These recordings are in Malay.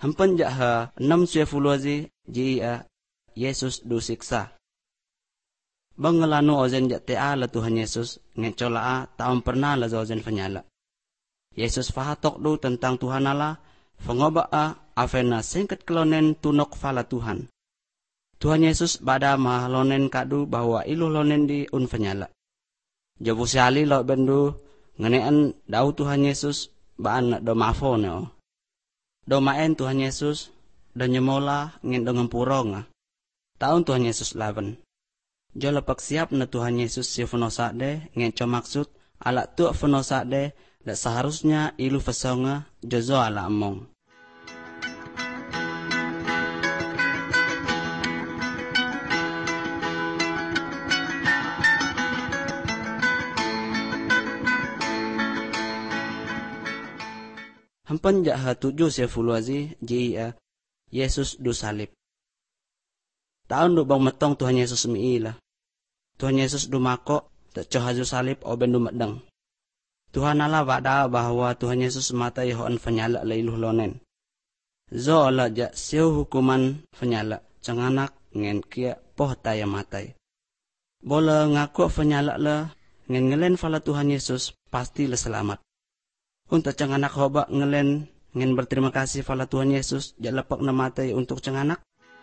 Hampan jaha 6 ji Yesus du siksa. Bangelanu ozen jak tea la Tuhan Yesus ngecola taon pernah la ozen fanyala. Yesus fahatok du tentang Tuhan Allah, fangoba afena singkat kelonen tunok fala Tuhan. Tuhan Yesus bada mahalonen kadu bahwa iluh lonen di un fanyala. Jabu siali lo bendu ngenean dau Tuhan Yesus baan do maafone. Do maen Tuhan Yesus do nyemola ngin do ngempuronga. Taun Tuhan Yesus laban. Jo lepak siap na Tuhan Yesus si fenosak de ngin co maksud ala tu fenosak de dak seharusnya ilu fesonga jozo ala among. Hampan jaha 7 ji Yesus du salib. Taun du bang metong Tuhan Yesus miila. Tuhan Yesus du mako tak cohaju salib oben du medeng. Tuhan Allah wada bahwa Tuhan Yesus matai hoan fanyala leiluh lonen. Zo ala ja siu hukuman fanyala cenganak ngen kia poh taya matai. Bola ngaku fanyala la ngen ngelen fala Tuhan Yesus pasti la selamat. Untuk cenganak hoba ngelen ngen berterima kasih fala Tuhan Yesus ja lepak na matai untuk cenganak.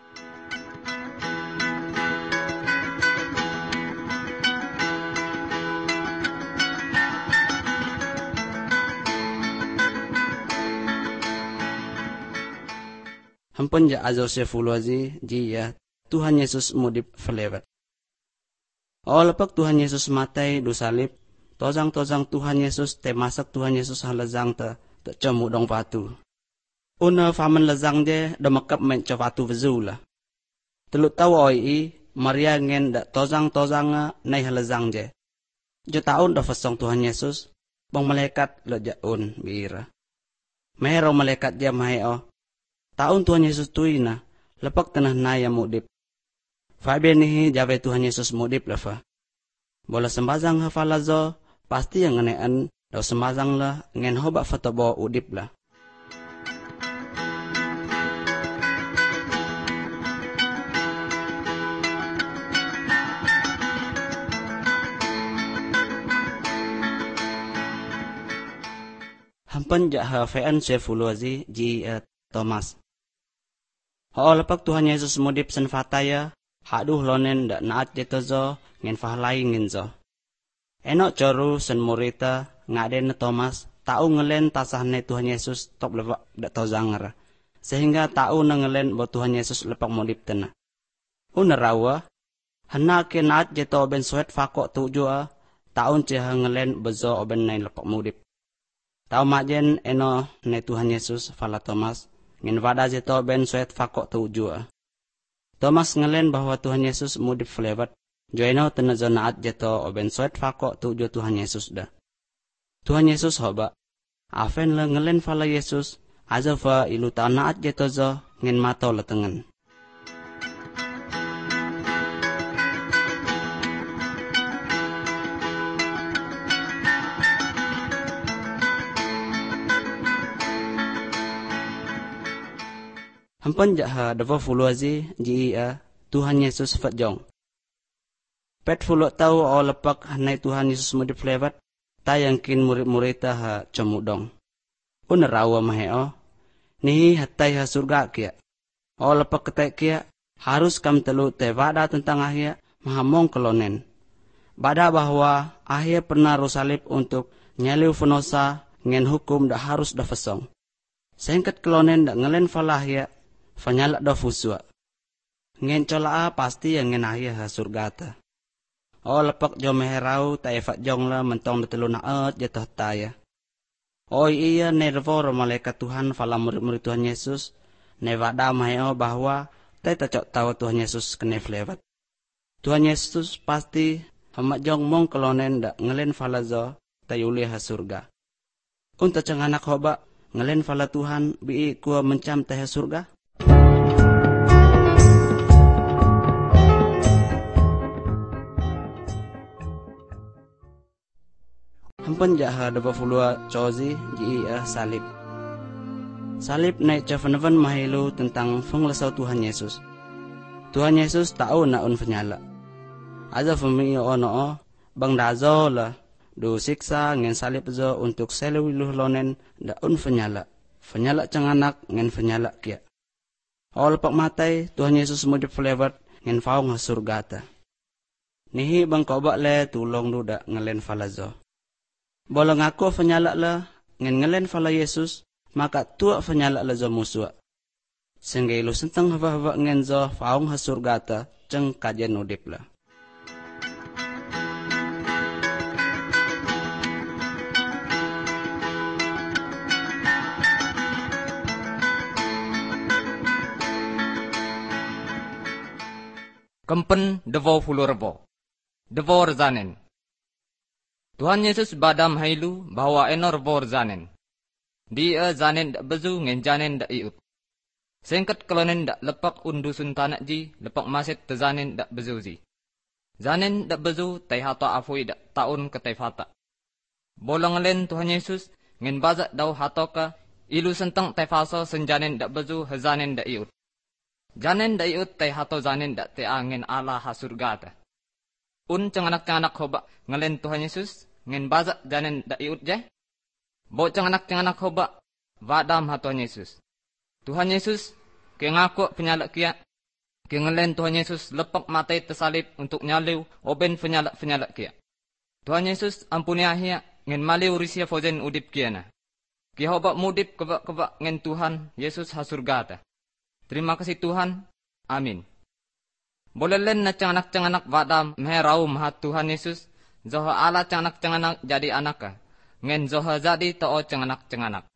Hampun ja azo ji Tuhan Yesus mudip felewat. Lepak Tuhan Yesus matai du salib, tozang Tuhan Yesus te masak Tuhan Yesus halazang te cemu dong patu. Una faman lazang je da makap men co patu vezula. Telut tahu oi Maria ngen da tozang nai halazang je. Jo taun da fasong Tuhan Yesus, bang malaikat lo jaun bira. Mehero malaikat dia maheo. Taun Tuhan Yesus tuina, lepak tanah naya mudip. Fabe nihi jabe Tuhan Yesus mudip lefa. Bola sembazang hafalazo, pasti yang ngenean, daw sembazang lah, ngen hobak fatabo udip lah. Hampan jaha fean sefuluazi ji Thomas. Lepak Tuhan Yesus mudip sen fataya, haduh lonen dak naat jetozo ngen fahlai ngenzo. Enok coru sen murita ngaden Thomas tau ngelen tasahne Tuhan Yesus top lepak dak tozanger. Sehingga tau ngelen bo Tuhan Yesus lepak mudip tena. Unarawa hana ke naat jeto ben suet fakok tujua taun ceha ngelen bezo oben nai lepak mudip. Tau majen eno ne Tuhan Yesus fala Thomas ngin vada jeto ben suet fakok tujua. Thomas ngelen bahwa Tuhan Yesus mudip flewat. Joeno tenazo naat jeto oben suet fakok tuju Tuhan Yesus dah. Tuhan Yesus hoba. Afen le ngelen fala Yesus. Azafa ilu ta naat jeto zo ngin mato letengen. Hampan jaha dafa fuluazi ji Tuhan Yesus fatjong. Pet fulo tau o lepak hanai Tuhan Yesus mudip flewat, tayangkin murid-murita ha cemudong. Unarawa maheo, nihi hatai ha surga kia. O lepak ketek kia, harus kam telu te vada tentang ahia mahamong kelonen. Bada bahwa ahia pernah rusalib untuk nyaliu fenosa ngen hukum dak harus da fesong. Sengket kelonen dak ngelen falahia, fanyala da fusua. Ngen cola pasti yang ngen ahia ha surga ta. Lepak jo meherau taifat jong la mentong betelu naat jatuh taya. Iya nervor malaikat Tuhan fala murid-murid Tuhan Yesus. Nevada maheo bahwa tay tacok tahu Tuhan Yesus kene flewat. Tuhan Yesus pasti hamat jong mong kelonen dak ngelen fala zo tayuli ha surga. Unta cenganak hoba ngelen fala Tuhan bi kuah mencam teh surga. Hampan jaha dapat fulua cozi ji salib. Salib naik Cavenavan mahilu tentang penglesau Tuhan Yesus. Tuhan Yesus tahu naun penyala. Aza femi ono bang dazo lah do siksa ngen salib zo untuk selewiluh lonen daun penyala. Penyala cenganak ngen penyala kia. Awal pak matai Tuhan Yesus mudi pelewat ngen faung surga ta. Nihi bang kobak le tulong duda ngelen falazo. Bolong aku penyala lah ngen ngelen fala Yesus. Maka tua penyala la zo musua. Sehingga ilu sentang haba-haba ngen zo faung surga ta ceng kajen udip la. Kempen devo fulu rebo. Devo rezanen. Tuhan Yesus badam hailu bahwa enor rebo rezanen. Dia zanen dak bezu ngen janen dak iut. Sengket kelonen dak lepak undusun tanak ji, lepak maset te zanen dak bezu zi. Zanen dak bezu tai hato afui dak taun ke tai fata. Bolong len Tuhan Yesus ngen bazak dau hato ka ilu sentang tai faso senjanen dak bezu hezanen dak iut. Janen dak iut tai hato zanen dak te angen Allah ha surga ta. Cenganak-cenganak hoba ngelen Tuhan Yesus ngen bazak janen dak iut je. Bo cenganak hoba vadam ha Tuhan Yesus. Tuhan Yesus ke ngaku penyalak kia. Ke ngelen Tuhan Yesus lepak matai tersalib untuk nyaliu oben penyalak kia. Tuhan Yesus ampuni ahia ngen maliu risia fozen udip kia na. Ki hoba mudip kebak ngen Tuhan Yesus ha surga ta. Terima kasih Tuhan. Amin. Boleh len na cenganak vadam meheraum ha Tuhan Yesus. Zoha ala cenganak jadi anaka. Ngen zoha jadi to'o cenganak.